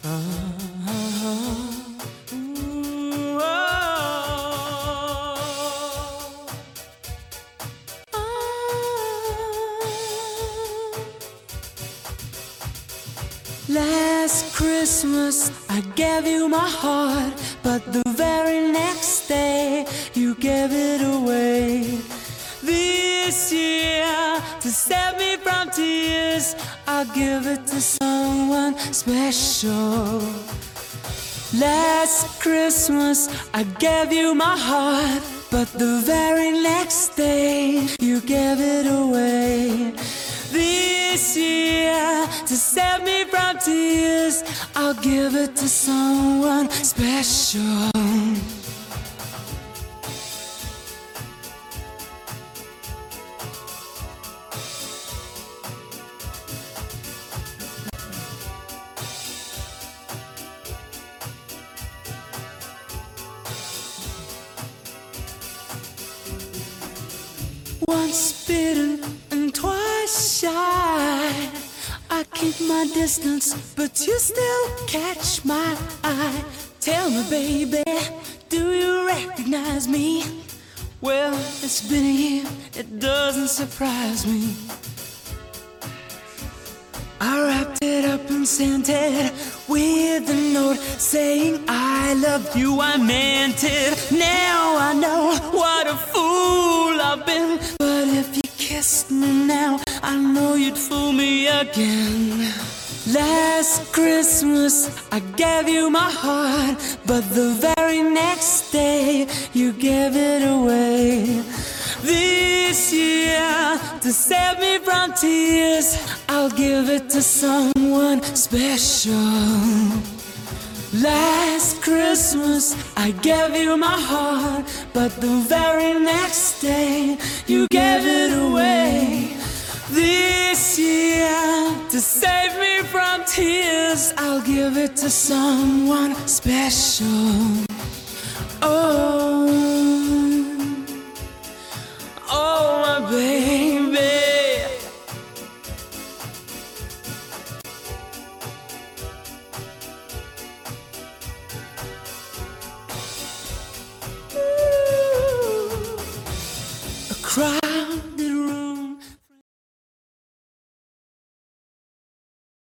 Ooh, oh. Last Christmas I gave you my heart, but the very next day you gave it away. This year, to save me from tears, I'll give it to someone special. Last Christmas I gave you my heart, but the very next day you gave it away. This year, to save me from tears, I'll give it to someone special. Once bitten and twice shy, I keep my distance, but you still catch my eye. Tell me, baby, do you recognize me? Well, it's been a year, it doesn't surprise me. I wrapped it up and sent it with a note saying I love you, I meant it. Now I know what a fool I've been, but if you kissed me now, I know you'd fool me again. Last Christmas I gave you my heart, but the very next day you gave it away. This year, to save me from tears, I'll give it to someone special. Last Christmas I gave you my heart, but the very next day you gave it away. This year, to save me from tears, I'll give it to someone special. Oh, oh my baby. Ooh, a cry